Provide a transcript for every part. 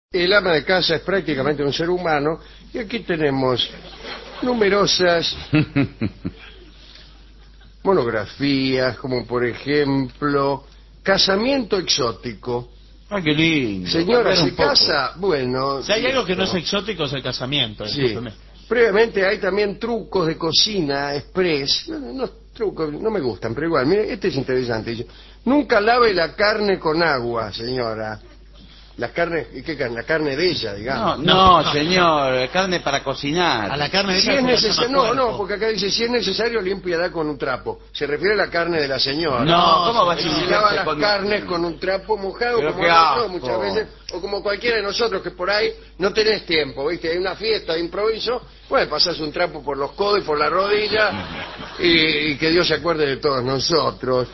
El ama de casa es prácticamente un ser humano y aquí tenemos numerosas monografías, como por ejemplo Casamiento exótico. Ah, qué lindo. Señora, Cambiar un ¿se poco. casa? Bueno, Si hay algo que no es listo. exótico es el casamiento, Sí. discúlpeme. Previamente hay también trucos de cocina express. No, trucos no me gustan, pero igual, mire, este es interesante. Dice, nunca lave la carne con agua, señora. La carne, ¿y qué carne? La carne de ella, digamos. No, señor, carne para cocinar. A la carne de Si esa es se la necesario, llama no, cuerpo. porque acá dice, si es necesario, límpiala con un trapo. Se refiere a la carne de la señora. No, ¿cómo va a Se ser lava las con carnes con un trapo mojado, Pero como qué hago yo asco. muchas veces, o como cualquiera de nosotros que por ahí no tenés tiempo, ¿viste? Hay una fiesta de improviso, pues pasás un trapo por los codos y por la rodilla, y que Dios se acuerde de todos nosotros.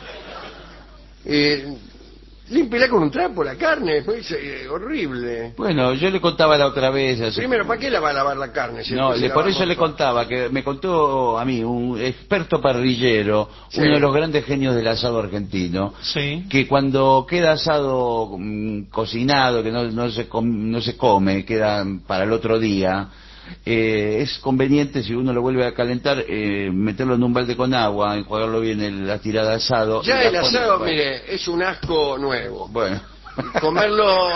Límpiala con un trapo la carne, pues, horrible. Bueno, yo le contaba la otra vez. Primero, ¿para qué la va a lavar la carne? Si No, después se por lava eso le con- contaba, que me contó a mí, un experto parrillero, Sí. uno de los grandes genios del asado argentino, Sí. que cuando queda asado cocinado, que no se come, queda para el otro día, es conveniente, si uno lo vuelve a calentar, meterlo en un balde con agua, enjuagarlo bien la tirada de asado. Ya y el la pone- asado, bueno, mire, es un asco nuevo. Bueno. Comerlo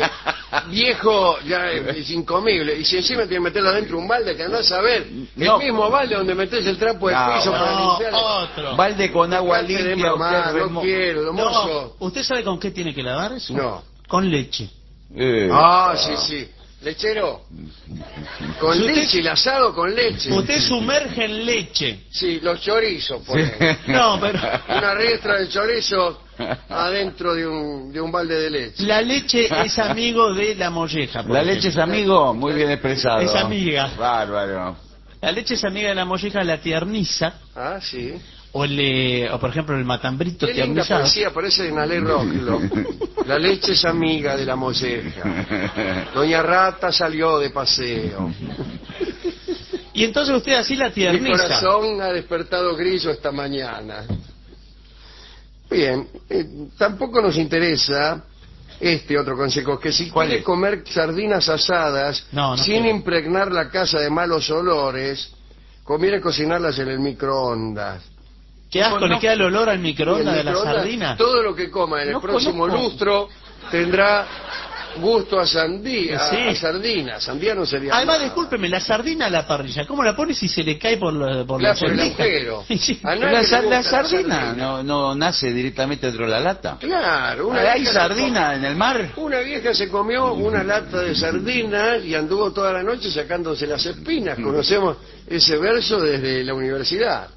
viejo ya es incomible. Y si encima tiene que meterlo dentro de un balde, que andás a ver, No. el mismo balde donde metés el trapo de No, piso para No, limpiar. otro. Balde con agua Dejate de limpia. mamar, usted no quiero, No, domoso. ¿usted sabe con qué tiene que lavar eso? No. Con leche. Sí, sí. Lechero. Con Si usted- leche, el asado con leche. Usted sumerge en leche. Sí, los chorizos, por ejemplo. No, pero Una riestra de chorizo adentro de un balde de leche. la leche es amigo de la molleja. por La ejemplo. leche es amigo, muy bien expresado. Es amiga. Bárbaro. La leche es amiga de la molleja, la tierniza. Ah, sí. O por ejemplo el matambrito Qué linda tiernizado. poesía, parece de Nalé Roclo. La leche es amiga de la molleja. Doña Rata salió de paseo. Y entonces usted así la Mi tierniza. corazón ha despertado grillo esta mañana. Bien, tampoco nos interesa este otro consejo, que si ¿Cuál quiere es? comer sardinas asadas No sin quiero. impregnar la casa de malos olores, conviene cocinarlas en el microondas. Qué asco, No, le queda el olor al Y microondas el de la microondas, sardina. todo lo que coma en el No próximo conozco. lustro tendrá gusto a sandía, Sí. a sardina. Sandía no sería Además, nada. discúlpeme, la sardina a la parrilla, ¿cómo la pone si se le cae por la Claro, por el cerdita? agujero. Sí. A nadie La, le gusta la sardina no nace directamente dentro de la lata. Claro, ¿Hay vieja sardina en el mar? Una vieja se comió una lata de sardinas y anduvo toda la noche sacándose las espinas. Conocemos ese verso desde la universidad.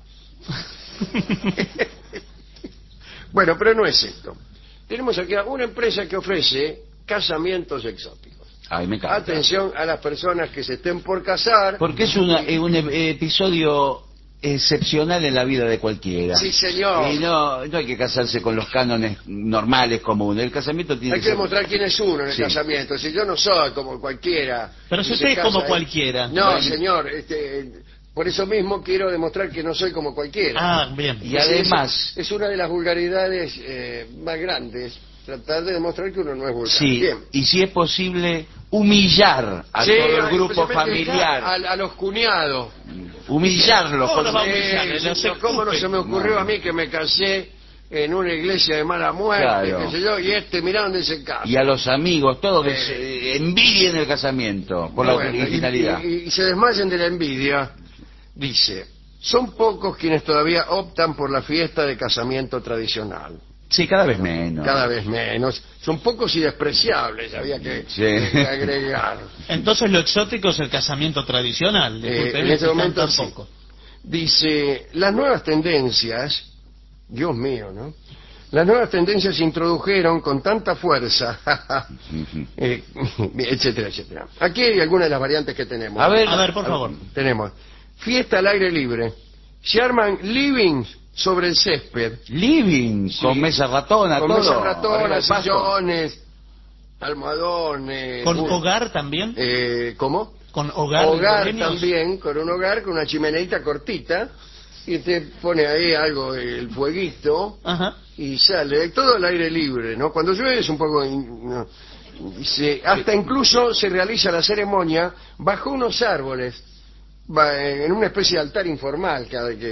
Bueno, pero no es esto. Tenemos aquí a una empresa que ofrece casamientos exóticos. Ay, me encanta. Atención a las personas que se estén por casar. Porque es un episodio excepcional en la vida de cualquiera. Sí, señor. Y no hay que casarse con los cánones normales comunes. El casamiento tiene Hay que ser- demostrar quién es uno en el Sí. casamiento. Si yo no soy como cualquiera. Pero si y usted se es como casa, cualquiera. No, señor. Por eso mismo quiero demostrar que no soy como cualquiera. Ah, bien. Y además- Es una de las vulgaridades más grandes. Tratar de demostrar que uno no es vulgar. Sí, Bien. y si es posible, humillar a Sí, todo el grupo especialmente familiar. a los cuñados. Humillarlos. ¿Cómo lo va a con- humillar? No se ¿Cómo no ocupe. se me ocurrió No. a mí que me casé en una iglesia de mala muerte, Claro. qué sé yo, y mirá dónde se casa? Y a los amigos, todos que se envidien el casamiento por la Bueno, originalidad. y se desmayen de la envidia. Dice, son pocos quienes todavía optan por la fiesta de casamiento tradicional. Sí, cada vez menos. Cada vez menos. Son pocos y despreciables, había que Sí. agregar. Entonces lo exótico es el casamiento tradicional. Discúlpeme, En este que momento tan sí. poco. Dice, las nuevas tendencias, Dios mío, ¿no? Las nuevas tendencias se introdujeron con tanta fuerza, etcétera, etcétera. Aquí hay algunas de las variantes que tenemos. A ver, por favor. Tenemos fiesta al aire libre. Se arman livings sobre el césped. living, Sí. con mesa ratona, Con todo. mesas arriba ratonas, del pasto. sillones, almohadones. ¿Con hogar también? ¿Cómo? ¿Con hogar? Hogar bohemios? también, con un hogar, con una chimeneita cortita, y te pone ahí algo, el fueguito, Ajá. y sale todo al aire libre, ¿no? Cuando llueve es un poco... no. Hasta incluso se realiza la ceremonia bajo unos árboles, en una especie de altar informal,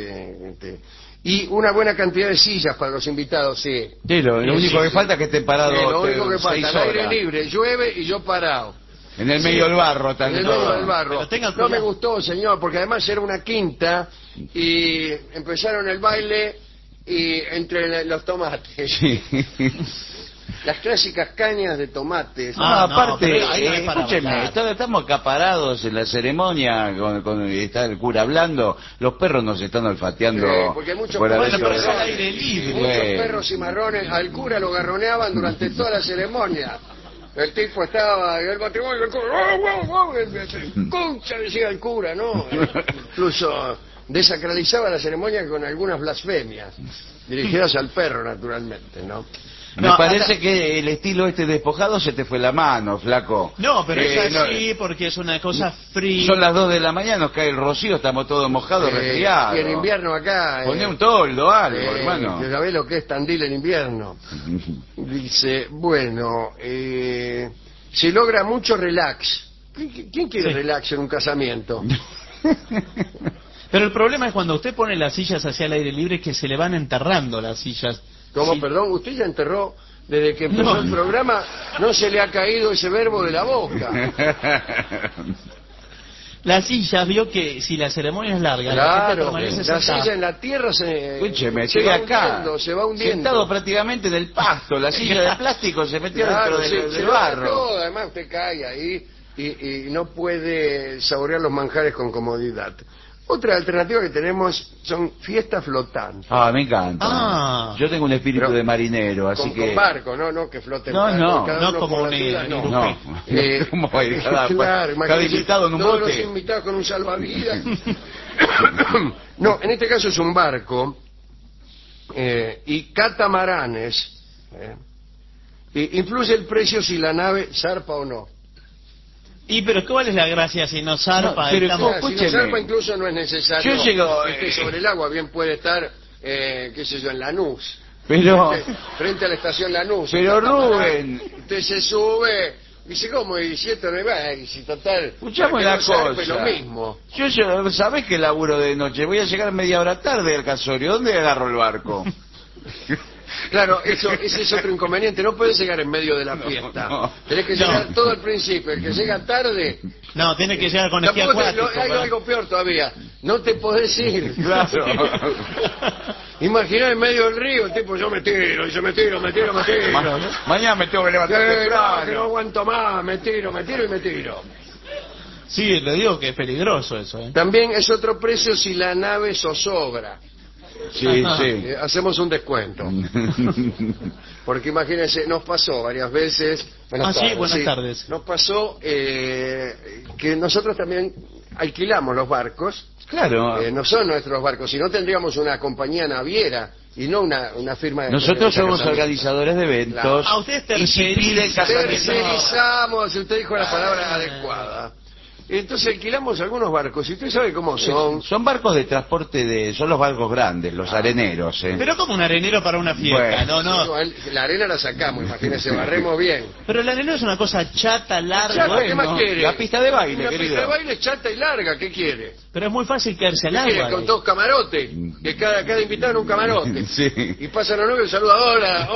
y una buena cantidad de sillas para los invitados, sí. Sí, lo único que falta es que estén parados. Lo único que 6 falta, al aire horas. libre, llueve y yo parado. En el medio del barro En también. el medio del barro. Pero No me gustó, señor, porque además era una quinta y empezaron el baile y entre los tomates. Sí. Las clásicas cañas de tomates. No, Ah, no, aparte, pero ahí no es para escúcheme, bailar. estamos acaparados en la ceremonia está el cura hablando, los perros nos están olfateando. Porque hay muchos fuera de Bueno, pero eso. es al aire libre. Muchos Bueno. perros cimarrones al cura lo garroneaban durante toda la ceremonia. El tipo estaba en el matrimonio, el cura, concha, decía el cura, ¿no? Incluso desacralizaba la ceremonia con algunas blasfemias, dirigidas al perro, naturalmente, ¿no? Me No, parece hasta- que el estilo despojado se te fue la mano, flaco. No, pero es no, así porque es una cosa fría. son las 2 de la mañana, nos cae el rocío, estamos todos mojados, resfriados. Y en invierno acá... Poné un toldo, algo, hermano. Ya sabés lo que es Tandil en invierno. Dice, bueno, se logra mucho relax. ¿Quién quiere Sí. relax en un casamiento? Pero el problema es cuando usted pone las sillas hacia el aire libre que se le van enterrando las sillas. Como, Sí. perdón, usted ya enterró, desde que empezó No. el programa, no se le ha caído ese verbo de la boca. Las sillas, vio que si la ceremonia es larga, la gente Claro, permanece la sentada. silla en la tierra Escúcheme, se estoy va acá, hundiendo, se va hundiendo. sentado prácticamente en el pasto, la silla de plástico se metió Claro, dentro se del va barro. todo, además usted cae ahí y no puede saborear los manjares con comodidad. Otra alternativa que tenemos son fiestas flotantes. Ah, me encanta. Ah. Yo tengo un espíritu Pero de marinero, así Con que... barco, no que flote el No, barco, no, cada no uno como por la un suya, no. No, ¿cómo va a ir cada, Claro, cada imagínese, invitado en un todos bote? los invitados con un salvavidas. No, en este caso es un barco y catamaranes. Influye el precio si la nave zarpa o no. Y pero ¿cuál es la gracia si no zarpa? No, pero Estamos- Si no escúcheme. zarpa incluso no es necesario Yo llego, que esté sobre el agua, bien puede estar, qué sé yo, en Lanús. Pero, Frente a la estación Lanús. Pero, un catamarán. Rubén. Usted se sube, dice, ¿cómo? Y si esto no va, y si total... escuchame para que una no zarpe cosa. lo mismo. Yo, ¿sabés que laburo de noche? Voy a llegar media hora tarde al casorio. ¿Dónde agarro el barco? Claro, ese es otro inconveniente. No puedes llegar en medio de la fiesta. no. Tenés que llegar todo al principio. El que llega tarde... No, tiene que llegar con esquí Tampoco acuático. hay ¿verdad? algo peor todavía. No te podés ir. Claro. Imaginá en medio del río, el tipo, yo me tiro, y yo me tiro. Mañana me tengo que levantar Que no temprano. aguanto más, me tiro y me tiro. Sí, le digo que es peligroso eso, ¿eh? También es otro precio si la nave zozobra. Sí, Ajá. sí. Hacemos un descuento. Porque imagínense, nos pasó varias veces. Buenas tardes. Nos pasó que nosotros también alquilamos los barcos. Claro. No son nuestros barcos, si no tendríamos una compañía naviera y no una firma de... Nosotros somos casamiento. organizadores de eventos. Claro. Ah, ustedes y si tercerizan. piden casamiento... Tercerizamos, usted dijo la palabra adecuada. Entonces alquilamos algunos barcos y usted sabe cómo son. Son barcos de transporte son los barcos grandes, los areneros, Pero como un arenero para una fiesta, Bueno. no. La arena la sacamos, imagínese, barremos bien. Pero el arenero es una cosa chata, larga, Chata, ¿qué bueno, más quiere? la pista de baile, Una querido. pista de baile chata y larga, ¿qué quiere? pero es muy fácil caerse al ¿Qué quiere? agua. Con 2 camarotes, que cada invitado en un camarote. Sí. Y pasan los novios y saluda, hola.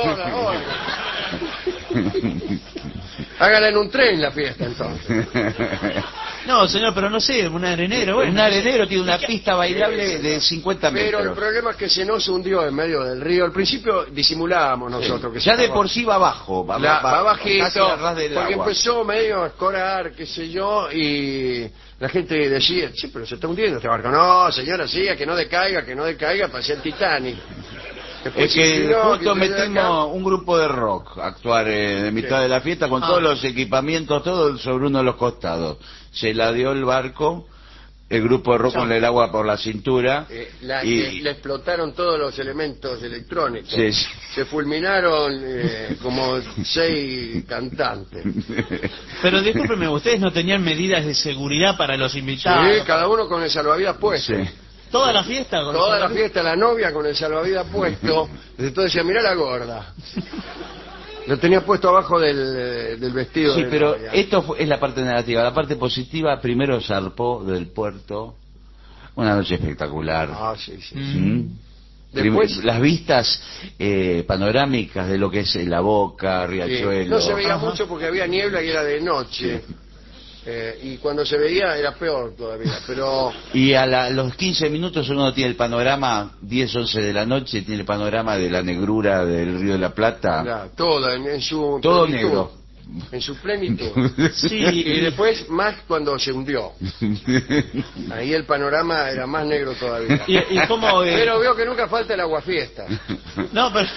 Hágala en un tren la fiesta, entonces. No, señor, pero no sé, un arenero, bueno. Un arenero tiene una pista bailable de 50 Pero el metros. problema es que se nos hundió en medio del río. Al principio disimulábamos nosotros. Que Ya se de estaba- por sí va abajo, va va bajito, casi a ras del porque agua. empezó medio a escorar, qué sé yo, y la gente decía, sí, pero se está hundiendo este barco. No, señora, sí, a que no decaiga, parecía el Titanic. Después Es que insinuó justo que desde acá- metimos un grupo de rock a actuar de mitad Sí. de la fiesta con todos los equipamientos, todo sobre uno de los costados. Se la dio el barco, el grupo de rock con el agua por la cintura. le explotaron todos los elementos electrónicos. Sí, sí. Se fulminaron como 6 cantantes. Pero discúlpeme, ustedes no tenían medidas de seguridad para los invitados. Sí, cada uno con el salvavidas puesto. Sí. Toda la fiesta. con Toda los- la fiesta, la novia con el salvavidas puesto. Entonces decía, mirá la gorda. Lo tenía puesto abajo del vestido. Sí, de pero novia. esto es la parte negativa. La parte positiva, primero zarpó del puerto. Una noche espectacular. Ah, sí, sí. ¿Mm? Después, Las vistas panorámicas de lo que es La Boca, Riachuelo. no se veía Ajá. mucho porque había niebla y era de noche. Y cuando se veía era peor todavía, pero Y los 15 minutos uno tiene el panorama, 10, 11 de la noche, tiene el panorama de la negrura del Río de la Plata. claro, todo en su Todo plenitud, negro. en su plenitud. Sí, Y después más cuando se hundió. Ahí el panorama era más negro todavía. y cómo... Pero veo que nunca falta el aguafiesta. No, pero...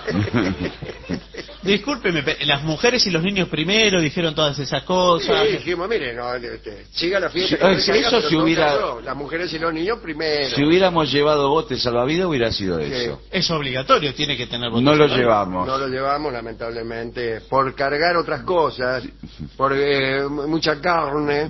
Discúlpeme, las mujeres y los niños primero dijeron todas esas cosas. Sí, dijimos, mire, no, siga la fiesta. Sí, que no eso caiga, pero si no hubiera- cayó. Las mujeres y los niños primero. Si hubiéramos llevado botes salvavidas hubiera sido eso. Es obligatorio, tiene que tener No lo votación. llevamos. No lo llevamos, lamentablemente, por cargar otras cosas, por mucha carne.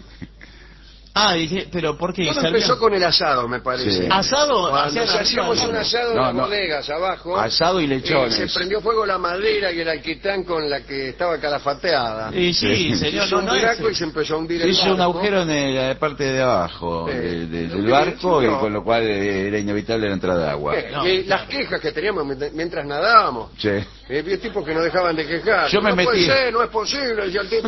Ah, dije, pero ¿por qué? Todo ¿Salió? empezó con el asado, me parece. Sí. ¿Asado? Cuando Hacían hacíamos arriba, un ¿no? asado en No, las no. bodegas abajo. Asado y lechones. Se prendió fuego la madera y el alquitrán con la que estaba calafateada. Y sí, Sí. señor, Hizo no, un no es... buraco y se empezó a hundir el Hizo un barco. agujero en la parte de abajo Sí. del barco y No. con lo cual era inevitable la entrada de agua. No, Y las quejas que teníamos mientras nadábamos. Sí. Había tipos que no dejaban de quejar. Yo me no metí. puede ser, no es posible, decía el tipo.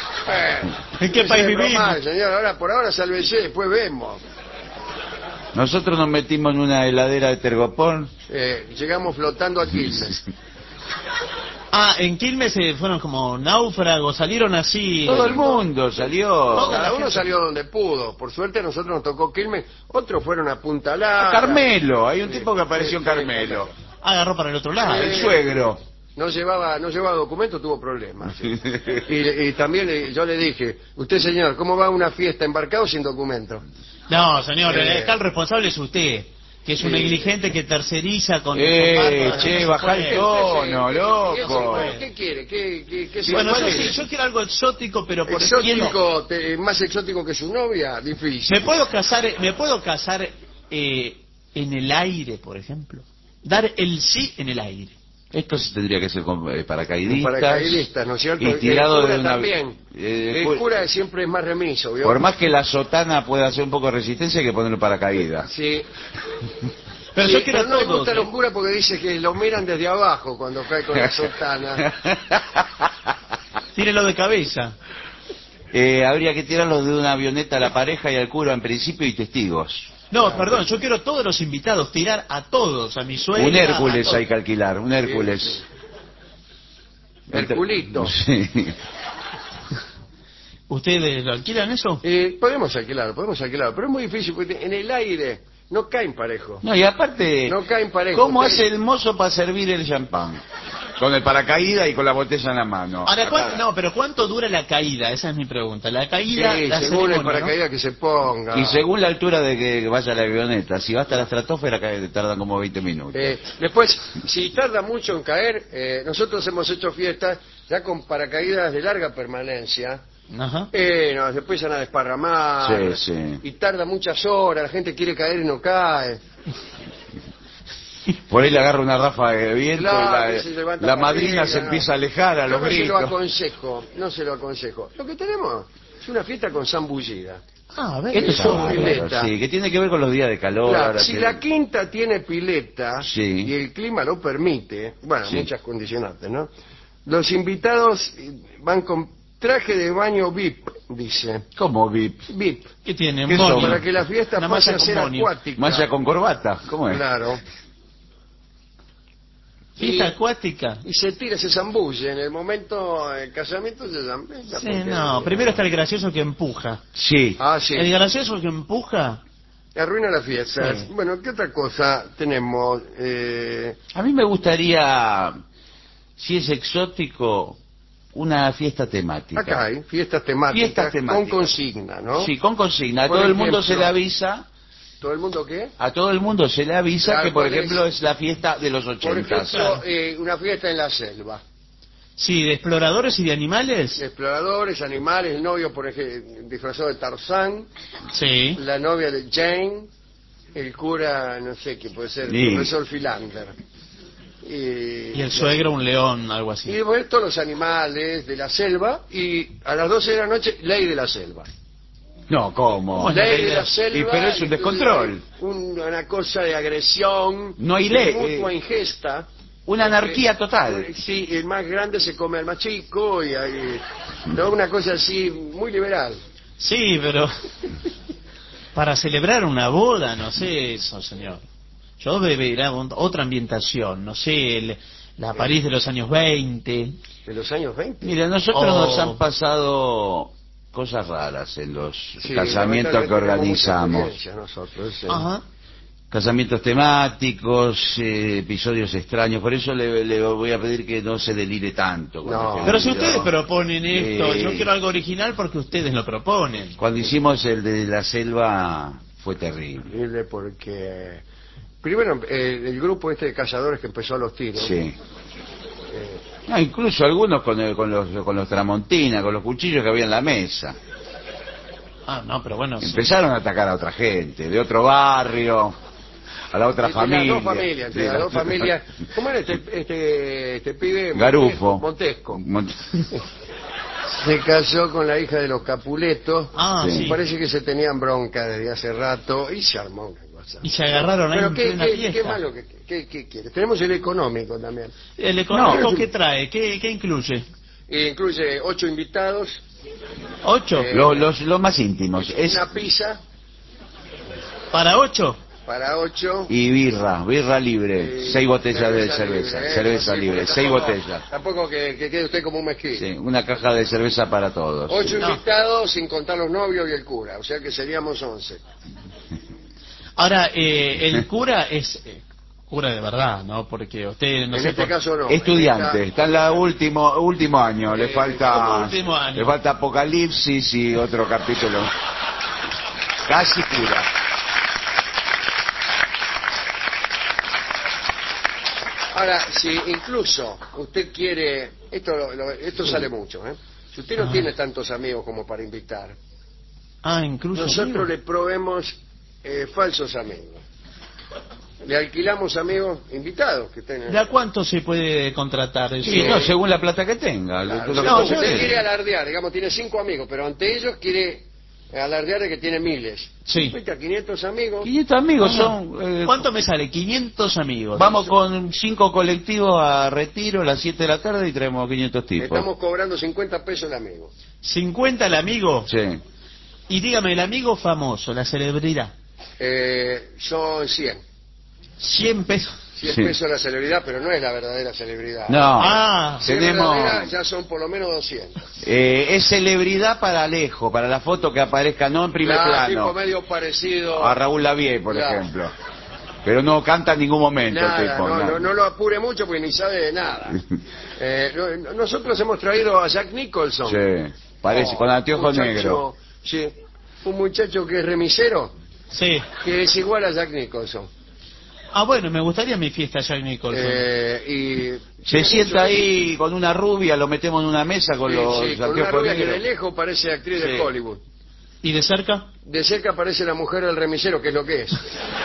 ¿En qué país es vivimos? normal, señor, ahora por ahora sálvese, después vemos. Nosotros nos metimos en una heladera de Tergopor. Llegamos flotando a Quilmes. Ah, en Quilmes fueron como náufragos, salieron así... Todo el mundo salió. Cada uno salió donde pudo. Por suerte a nosotros nos tocó Quilmes. Otros fueron a Punta Lara. Carmelo, hay un tipo que apareció en Sí, Carmelo. Agarró para el otro lado. El suegro. No llevaba documento, tuvo problemas. Sí. Y también yo le dije, usted señor, ¿cómo va a una fiesta embarcado sin documento? No, señor, Eh. acá el responsable es usted, que es un Sí. negligente que terceriza con... Che, bajá el tono, ¿Y loco. ¿Qué quiere? ¿Qué se Bueno, cuál yo es? quiero algo exótico, pero por Exótico, más exótico que su novia, difícil. ¿Me puedo casar en el aire, por ejemplo? Dar el sí en el aire. Esto se tendría que hacer con paracaidistas. Paracaidistas, ¿no es cierto? Y tirado el cura de una... también. El cura siempre es más remiso, ¿vio? Por más que la sotana pueda hacer un poco de resistencia, hay que ponerlo paracaídas. Sí. Pero Sí, yo quiero pero no le todos, gusta a los curas porque dice que lo miran desde abajo cuando cae con la sotana. Tírelo de cabeza. Habría que tirarlos de una avioneta a la pareja y al cura en principio y testigos. No, perdón, yo quiero todos los invitados, tirar a todos, a mi suegra... Un Hércules a todos. hay que alquilar, un Hércules. Herculito. Sí. ¿Ustedes lo alquilan eso? Podemos alquilarlo, pero es muy difícil porque en el aire no caen parejo. No, y aparte, No caen parejo. ¿cómo Ustedes- hace el mozo para servir el champán? Con el paracaídas y con la botella en la mano. Ahora, no, pero ¿cuánto dura la caída? Esa es mi pregunta. La caída, Sí, la según el ceremonia, ¿no? paracaídas que se ponga. Y según la altura de que vaya la avioneta, si va hasta la estratosfera tardan como 20 minutos. Después, si tarda mucho en caer, nosotros hemos hecho fiestas ya con paracaídas de larga permanencia. Ajá. Nos empiezan a desparramar. Sí, sí. Y tarda muchas horas, la gente quiere caer y no cae. Por ahí le agarra una ráfaga de viento Claro, y se levanta la para madrina arriba, se no. empieza a alejar a Yo los no se lo gritos. aconsejo, no se lo aconsejo. Lo que tenemos es una fiesta con zambullida. Ah, a ver. Esto es Eso, bárbaro, pileta. sí, que tiene que ver con los días de calor. Claro, ahora si tiene- la quinta tiene pileta Sí. y el clima lo permite, bueno, Sí. muchas condicionantes, ¿no? Los invitados van con traje de baño VIP, dice. ¿Cómo VIP? VIP. ¿Qué tiene? ¿Qué Monio. son? Para que la fiesta Una pase malla a con ser monio. acuática. Malla con corbata, ¿cómo es? Claro. Fiesta acuática. Y se tira, se zambulle. En el momento del casamiento se zambulle. Sí, no, primero está el gracioso que empuja. Sí. Ah, sí. El gracioso que empuja... Arruina la fiesta. Sí. Bueno, ¿qué otra cosa tenemos? A mí me gustaría, si es exótico, una fiesta temática. Acá hay fiestas temáticas, Fiestas temáticas. con consigna, ¿no? Sí, con consigna. A Por todo el mundo ejemplo, se le avisa, ¿Todo el mundo qué? a todo el mundo se le avisa Claro, que, por ¿cuál ejemplo, es? es la fiesta de los Por 80. ejemplo, una fiesta en la selva. Sí, de exploradores y de animales. Exploradores, animales, el novio, por ejemplo, disfrazado de Tarzán, Sí. la novia de Jane, el cura, no sé qué puede ser, el Sí. profesor Philander. Y el suegro un león, algo así. Y después todos los animales de la selva, y a las 12 de la noche, ley de la selva. No, ¿cómo? Bueno, Ley la de idea- la selva. Y pero es un descontrol. Hay una cosa de agresión. No hay de ley, mutua ingesta. Una anarquía total. Sí, el más grande se come al más chico y hay ¿no? Una cosa así muy liberal. Sí, pero para celebrar una boda, no sé eso, señor. Yo debería otra ambientación, no sé, la París de los años 20. De los años 20. Mira, nosotros Oh. nos han pasado cosas raras en los Sí, casamientos que lamentablemente tenemos mucha organizamos. experiencia nosotros, sí. Ajá. Casamientos temáticos, episodios extraños. Por eso le voy a pedir que no se delire tanto. con No. este Pero si video. ustedes proponen esto, yo Eh. quiero algo original porque ustedes lo proponen. Cuando hicimos el de la selva fue terrible. Terrible porque primero el grupo este de cazadores que empezó a los tiros. Sí. eh, No, incluso algunos con los tramontina, con los cuchillos que había en la mesa. Ah, no, pero bueno. Empezaron a atacar a otra gente, de otro barrio, a la otra entre familia. las dos familias, entre las dos familias. ¿Cómo era este pibe? Garufo. Montesco. Se casó con la hija de los Capuletos. Ah, Sí. sí. Parece que se tenían bronca desde hace rato y se armó una cosa. Y se agarraron ahí Pero en qué, plena qué, fiesta. qué malo que quiere. Tenemos el económico también. ¿El económico No. qué trae? ¿Qué incluye? Incluye 8 invitados, 8. Los más íntimos. Es, una pizza ¿Para 8? para 8. y birra libre, 6 botellas de cerveza, cerveza libre, 6 botellas. Tampoco que quede usted como un mezquino. Sí, una caja de cerveza para todos. 8 No. invitados sin contar los novios y el cura, o sea que seríamos 11. Ahora, el cura es cura de verdad, ¿no? Porque usted no En sé este por- caso no. Estudiante, En está en la último año, le falta ¿cómo último año? le falta Apocalipsis y otro capítulo. Casi cura. Ahora, si incluso usted quiere, esto sale mucho, ¿eh? Si usted no Ah. tiene tantos amigos como para invitar, Ah, incluso. nosotros le proveemos falsos amigos. Le alquilamos amigos invitados que tengan. ¿De a cuánto se puede contratar eso? Sí, no, según la plata que tenga. Claro, lo que no, usted usted quiere. quiere alardear, digamos, tiene 5 amigos, pero ante ellos quiere alardear de que tiene miles. Sí. Invita a 500 amigos. 500 amigos Ah. son... ¿Cuánto me sale? 500 amigos. Vamos con 5 colectivos a Retiro a las 7 de la tarde y traemos 500 tipos. Estamos cobrando 50 pesos el amigo. 50 el amigo. Sí. Y dígame, el amigo famoso, la celebridad. Son 100. 100 pesos. 100 Sí. pesos la celebridad, pero no es la verdadera celebridad. No, Ah, Si es tenemos... verdadera, ya son por lo menos 200. Es celebridad para Alejo, para la foto que aparezca no en primer Tipo plano. medio parecido. A Raúl Lavie, por Claro. ejemplo. Pero no canta en ningún momento el Nada, tipo. no lo apure mucho porque ni sabe de nada. Nosotros hemos traído a Jack Nicholson. Sí, parece, con anteojos muchacho- negros. Sí, un muchacho que es remisero, sí. que es igual a Jack Nicholson. Ah, bueno, me gustaría mi fiesta Jack Nicholson. Y Se sienta ahí con una rubia, lo metemos en una mesa con los con una anteojos rubia que de negros. lejos parece actriz de Sí. Hollywood. ¿Y de cerca? De cerca parece la mujer del remisero, que es lo que es.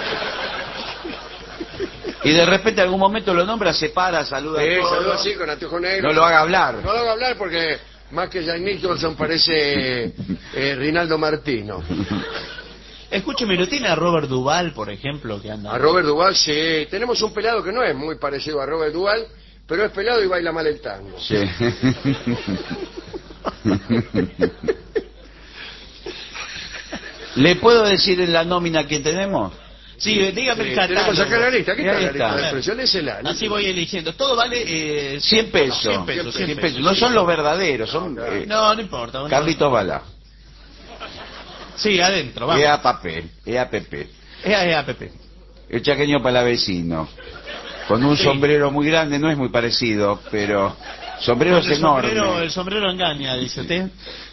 Y de repente en algún momento lo nombra, se para, saluda a todos. Saluda así, con anteojos negros. No lo haga hablar. No lo haga hablar porque más que Jack Nicholson parece Rinaldo Martino. Escúcheme, ¿lo tiene a Robert Duvall, por ejemplo, que anda? A Robert Duvall, sí. Tenemos un pelado que no es muy parecido a Robert Duvall, pero es pelado y baila mal el tango. Sí. ¿Le puedo decir en la nómina que tenemos? Sí, dígame el Tenemos catálogo. acá la lista. ¿Qué está Ahí la lista está. de precios? Lésela. Así voy eligiendo. Todo vale 100 pesos. 100 pesos. 100 pesos. No son los verdaderos, son No, no importa. bueno. Carlitos Balá. Sí, adentro, vamos. EAPP. Pepe. El chaqueño palavecino. Con un Sí. sombrero muy grande, no es muy parecido, pero sombreros enormes. El sombrero engaña, dice usted.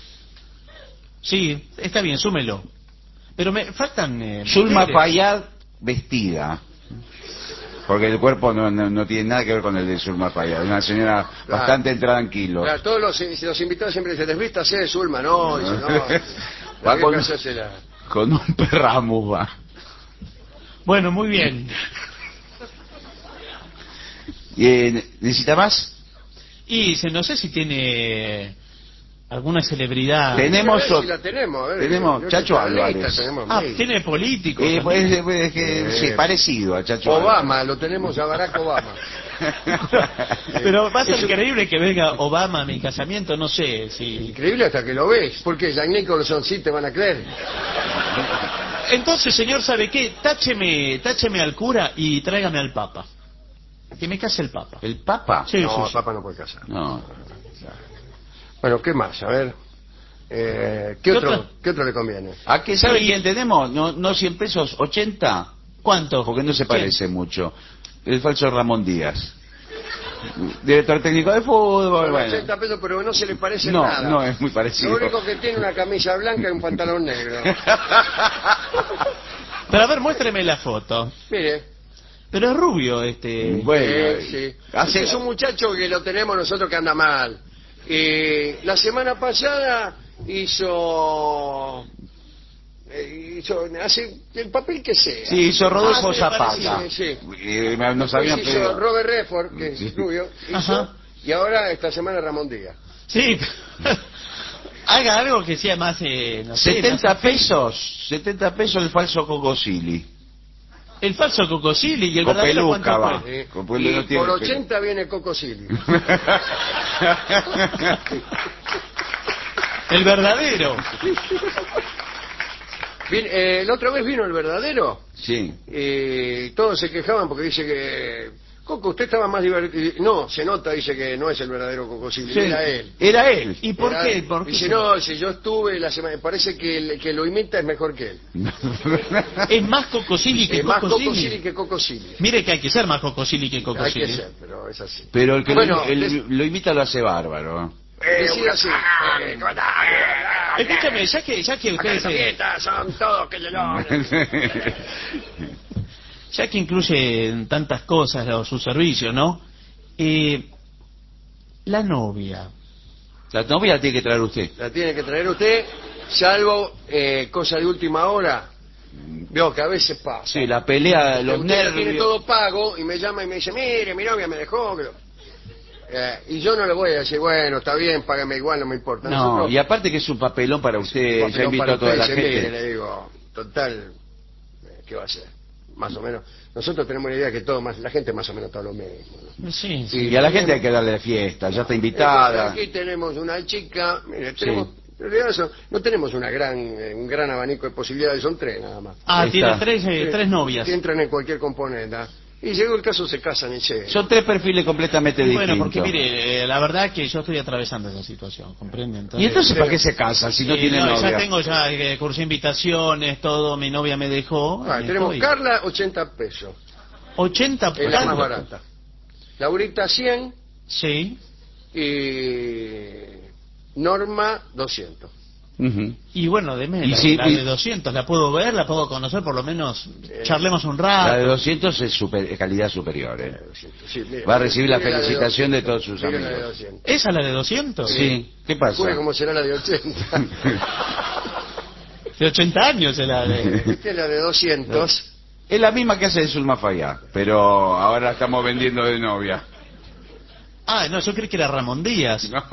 Sí, está bien, súmelo. Pero me faltan... Zulma mujeres. Fayad vestida. Porque el cuerpo no tiene nada que ver con el de Zulma Fayad. Es una señora bastante tranquilo. Claro, todos los invitados siempre dicen, desvístase de Zulma. No, dice, no. Va La con, vieja se hace la- con un perramus va. Bueno, muy bien. ¿Necesita más? Y no sé si tiene alguna celebridad. Tenemos, Sí, la tenemos. tenemos Chacho Álvarez. Tiene político. Sí, parecido a Chacho Obama, lo tenemos a Barack Obama. Pero va a ser increíble que venga Obama a mi casamiento, no sé si... Increíble hasta que lo ves, porque Jack Nicholson sí te van a creer. Entonces, señor, ¿sabe qué? Tácheme al cura y tráigame al Papa. Que me case el Papa. ¿El Papa? Sí, No, sí, el sí. Papa no puede casar. No. Bueno, ¿qué más? A ver. ¿Qué otro le conviene? ¿A qué sabe quién tenemos? No 100 pesos, 80. ¿Cuánto? Porque no se ¿Quién? parece mucho. El falso Ramón Díaz. Director técnico de fútbol. Son Bueno. 80 pesos, pero no se le parece No, nada. no es muy parecido. Lo único que tiene una camisa blanca y un pantalón negro. Pero a ver, muéstreme la foto. Mire. Pero es rubio Bueno, Sí. hace- Es un muchacho que lo tenemos nosotros que anda mal. La semana pasada hizo hace el papel que sea. Sí, hizo Rodolfo sí, Zapata. sí. Nos habían Hizo pedido. Robert Redford, que es rubio, Ajá. y ahora esta semana Ramón Díaz. Sí. Haga algo que sea más, no sé, 70 más- pesos. 70 pesos el falso Cocosili. El falso Cocosili y el Con verdadero peluca, ¿cuánto va. fue? Con pueblo Y no tiene por pelo. 80 viene Coco Silly. El verdadero. La otra vez vino el verdadero. Sí. Todos se quejaban porque dice que Coco, usted estaba más divertido. No, se nota, dice que no es el verdadero Coco Silly, Sí. era él. Era él. ¿Y por Era qué? él. ¿Por qué? Dice, no, si yo estuve la semana, parece que el que lo imita es mejor que él. Es más Cocosili que Es más Coco Cocosili. Silly que Coco Silly. Mire que hay que ser más Cocosili que Hay que Cocosili. ser, pero es así. Pero el que Bueno, lo imita lo hace bárbaro. Decir así. Escúchame, ya que ustedes Son todos que ya que incluyen tantas cosas su servicio, ¿no? La novia. La novia la tiene que traer usted. La tiene que traer usted, salvo cosa de última hora. Veo que a veces pasa. Sí, la pelea, Que los usted lo tiene nervios. todo pago y me llama y me dice, mire, mi novia me dejó. Y yo no le voy a decir, bueno, está bien, págame igual, no me importa. No, Nosotros- y aparte que es un papelón para usted, papelón ya invitó para a toda la usted, dice, gente. mire, le digo, total, ¿qué va a hacer? Más o menos. Nosotros tenemos la idea que todo más, la gente más o menos está lo mismo, ¿no? Sí, Sí, y a la gente hay que darle fiesta, ya está invitada. Aquí tenemos una chica, mire, Sí. tenemos, en realidad no tenemos un gran abanico de posibilidades, son tres nada más. Ah, Ahí tiene está. tres novias. Que entran en cualquier componente. Y llegó el caso, se casan y se... Son tres perfiles completamente Bueno, distintos. porque mire, la verdad que yo estoy atravesando esa situación, ¿comprende? ¿Y entonces para qué se casan si no tiene no, novia? ya tengo cursé invitaciones, todo, mi novia me dejó. y tenemos estoy- Carla, 80 pesos. 80 Es la más ¿tanto? barata. Laurita, 100. Sí. Y Norma, 200. Ujú. Y bueno, deme Y la, si- la y- de 200, la puedo ver, la puedo conocer, por lo menos charlemos un rato. La de 200 es calidad superior. 200. Sí, mire, Va a recibir la mire felicitación de 200, todos sus mire la de amigos. 200. ¿Esa la de 200? Sí, ¿qué pasa? Jure cómo será la de 80. De 80 años es la de... Esta es la de 200. Es la misma que hace Zulma Fayá, pero ahora la estamos vendiendo de novia. Ah, no, yo creí que era Ramón Díaz. ¿No?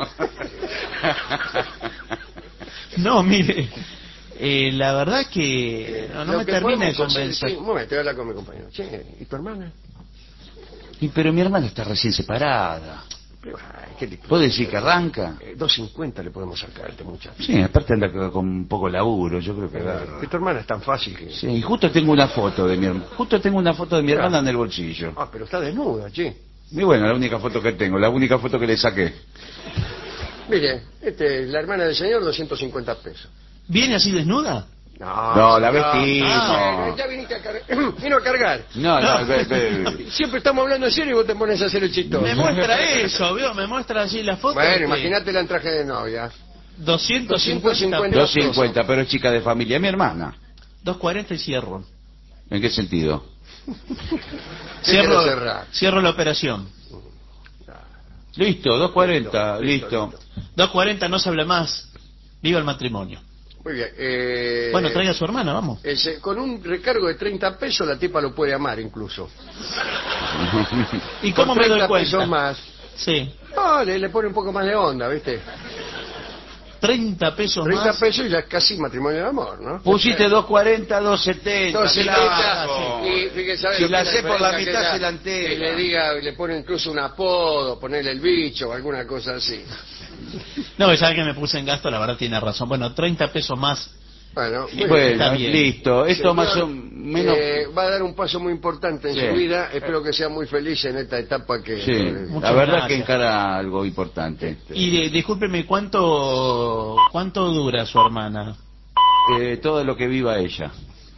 No, mire, la verdad que no Lo me que termina de podemos hacer- convencer. sí, un momento, voy a hablar con mi compañero. Che, ¿y tu hermana? Y pero mi hermana está recién separada. Ay, ¿qué le- ¿Puedo decir que arranca? 250 le podemos sacar a este muchacho. Sí, aparte anda con un poco laburo, yo creo que agarra. Que tu hermana es tan fácil que... Sí, y justo tengo una foto de mi hermana. Justo tengo una foto de mi hermana en el bolsillo. Ah, pero está desnuda, che. Y bueno, la única foto que tengo, la única foto que le saqué. Mire, la hermana del señor, 250 pesos. ¿Viene así desnuda? No, la vestimos. Ya viniste a cargar. Vino a cargar. No, No. Siempre estamos hablando en serio y vos te pones a hacer el chistoso. Me muestra eso, ¿vio? Me muestra así la foto. Bueno, que imagínate en traje de novia. 250, 250, pero es chica de familia, mi hermana. 240 y cierro. ¿En qué sentido? ¿Qué querés cerrar? Cierro la operación. Listo, 240, listo. 240, no se habla más. Viva el matrimonio. Muy bien. Bueno, traiga a su hermana, vamos. Con un recargo de 30 pesos la tipa lo puede amar incluso. ¿Y cómo por me doy 30 cuenta? pesos más. Sí. No, le pone un poco más de onda, ¿viste? 30 pesos 30 más. pesos y ya es casi matrimonio de amor, ¿no? Pusiste 240, 270. Entonces, claro. y fíjese, ¿sabe Si lo que la es hace por la diferencia? mitad, Que se la entera. Que le diga, le pone incluso un apodo, ponerle el bicho o alguna cosa así. No, ya que me puse en gasto, la verdad tiene razón. Bueno, 30 pesos más. Bueno, Está Bueno, bien. listo. Esto señor, más o menos... va a dar un paso muy importante en Sí. su vida. Espero que sea muy feliz en esta etapa que... Sí, Muchas la verdad gracias. que encara algo importante. Y discúlpeme, ¿cuánto dura su hermana? Todo lo que viva ella.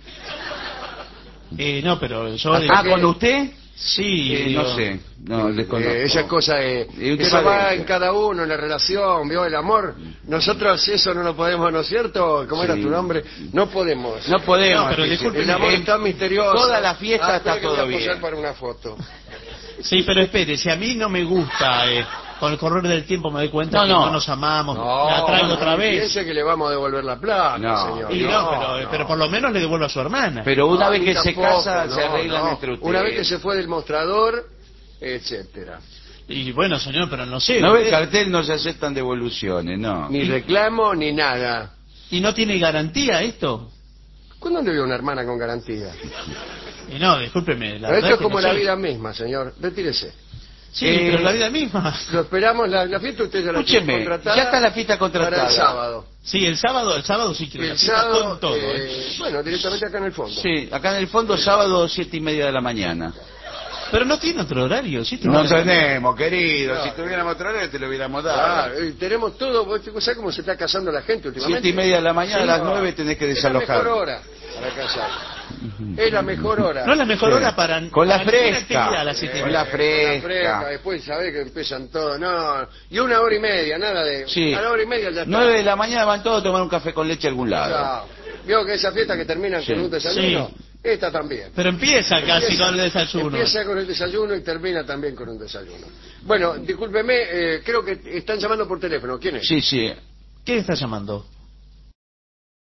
No, pero yo... ¿Con usted? Sí, No digo, sé, no, desconozco. Esa cosa, ¿Y usted eso va parece? en cada uno, en la relación, vio el amor. Nosotros eso no lo podemos, ¿no es cierto? ¿Cómo era Sí. tu nombre? No podemos. No podemos. No, pero dice. disculpe, El amor En es tan misterioso. Toda la fiesta espera está que voy todo a posar bien. para una foto. Sí, pero espere, si a mí no me gusta, con el correr del tiempo me doy cuenta No, que no. no nos amamos, la traigo otra vez. Piense que le vamos a devolver la plata, No. señor. Y pero por lo menos le devuelvo a su hermana. Pero una No, vez ni que se tampoco, casa, se no, arreglan no. entre ustedes. Una vez que se fue del mostrador, etcétera. Y bueno, señor, pero no sé. No ve el usted- cartel, no se aceptan devoluciones, no. Ni reclamo ni nada. ¿Y no tiene garantía esto? ¿Cuándo le vio una hermana con garantía? Y no, discúlpeme. La Pero esto verdad es que como no la sé. vida misma, señor. Retírese. Sí, pero la vida misma. Lo esperamos, la fiesta usted ya la tiene Escúcheme, contratada. ya está la fiesta contratada. Para el sábado. Sí, el sábado sí Y quiero la el fiesta sábado, con todo. bueno, directamente acá en el fondo. Sí, acá en el fondo, sábado, 7:30 de la mañana. Pero no tiene otro horario, ¿sí? No tenemos, querido. No. Si tuviéramos otro horario, te lo hubiéramos dado. Claro, y tenemos todo, vos sabés cómo se está casando la gente últimamente. 7:30 de la mañana, Sí, a las no. 9 tenés que Es la desalojar. mejor hora para casar. Es la mejor hora. No es la mejor Sí. hora para... Con la para ninguna fresca. actividad a las 7:30. Con la fresca. fresca. Después sabés que empiezan todo, no. Y 1 hora y media, nada de... Sí. A la 1 hora y media ya está. 9 de la mañana van todos a tomar un café con leche a algún lado. Chao. Vio que esa fiesta que terminan Sí. con un desayuno, Sí. esta también. Pero empieza casi Empieza- con el desayuno. Empieza con el desayuno y termina también con un desayuno. Bueno, discúlpeme, creo que están llamando por teléfono. ¿Quién es? Sí, sí. ¿Quién está llamando?